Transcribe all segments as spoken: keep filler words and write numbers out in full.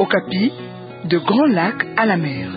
Okapi, de Grand Lac à la mer.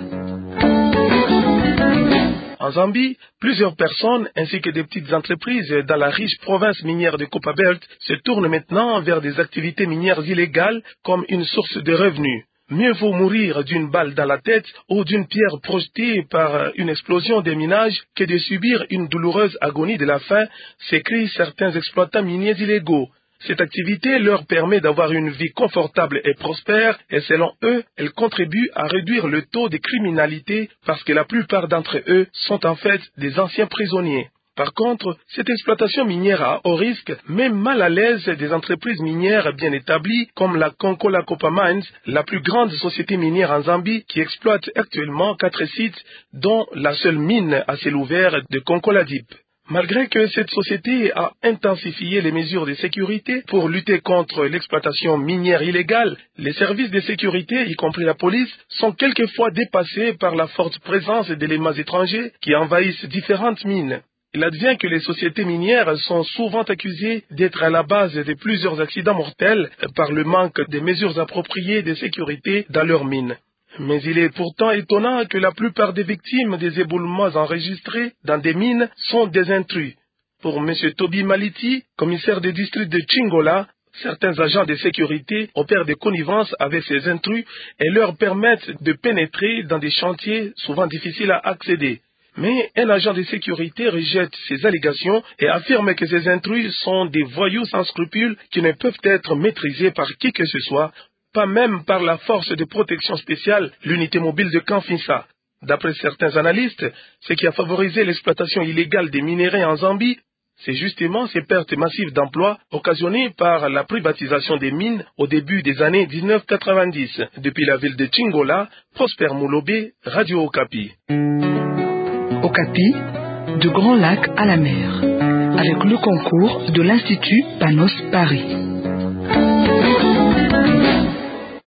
En Zambie, plusieurs personnes ainsi que des petites entreprises dans la riche province minière de Copperbelt se tournent maintenant vers des activités minières illégales comme une source de revenus. Mieux vaut mourir d'une balle dans la tête ou d'une pierre projetée par une explosion des minages que de subir une douloureuse agonie de la faim, s'écrient certains exploitants miniers illégaux. Cette activité leur permet d'avoir une vie confortable et prospère et selon eux, elle contribue à réduire le taux de criminalité parce que la plupart d'entre eux sont en fait des anciens prisonniers. Par contre, cette exploitation minière à haut risque met mal à l'aise des entreprises minières bien établies comme la Konkola Copper Mines, la plus grande société minière en Zambie qui exploite actuellement quatre sites dont la seule mine à ciel ouvert de Konkola Deep. Malgré que cette société a intensifié les mesures de sécurité pour lutter contre l'exploitation minière illégale, les services de sécurité, y compris la police, sont quelquefois dépassés par la forte présence d'éléments étrangers qui envahissent différentes mines. Il advient que les sociétés minières sont souvent accusées d'être à la base de plusieurs accidents mortels par le manque de mesures appropriées de sécurité dans leurs mines. Mais il est pourtant étonnant que la plupart des victimes des éboulements enregistrés dans des mines sont des intrus. Pour M. Toby Maliti, commissaire de district de Chingola, certains agents de sécurité opèrent des connivences avec ces intrus et leur permettent de pénétrer dans des chantiers souvent difficiles à accéder. Mais un agent de sécurité rejette ces allégations et affirme que ces intrus sont des voyous sans scrupules qui ne peuvent être maîtrisés par qui que ce soit, pas même par la force de protection spéciale, l'unité mobile de Kanfinsa. D'après certains analystes, ce qui a favorisé l'exploitation illégale des minerais en Zambie, c'est justement ces pertes massives d'emplois occasionnées par la privatisation des mines au début des années mille neuf cent quatre-vingt-dix. Depuis la ville de Chingola, Prosper Moulobe, Radio Okapi. Okapi, de Grand Lac à la mer, avec le concours de l'Institut Panos Paris.